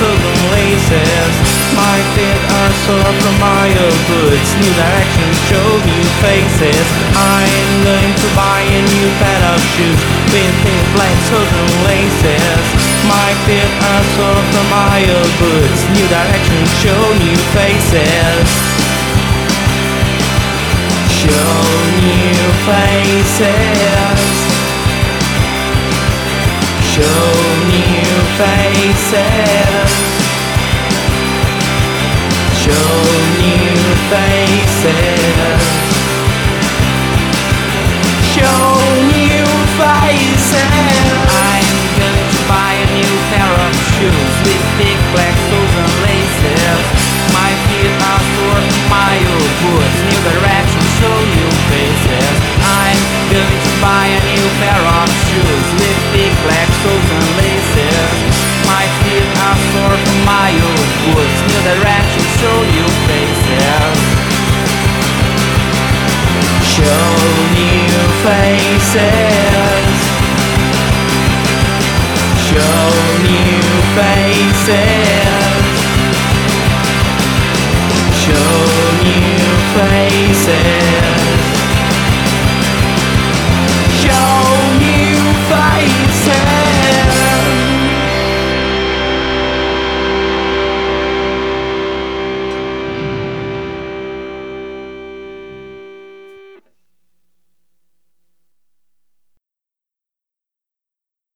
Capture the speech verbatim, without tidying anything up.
southern laces. My feet are sore from my old boots. New directions show new faces. I'm going to buy a new pair of shoes with thick black southern laces. My feet are sore from my old boots. New directions show new faces. Show new faces. Show new faces. Show new faces. Show new faces. I'm going to buy a new pair of shoes with big black soles and laces. My feet are sore from my old boots. New direction, show new faces. I'm going to buy a new pair of shoes with big black soles and laces. My feet are sore from my old boots. New direction, show new faces. Show new faces. Show new faces.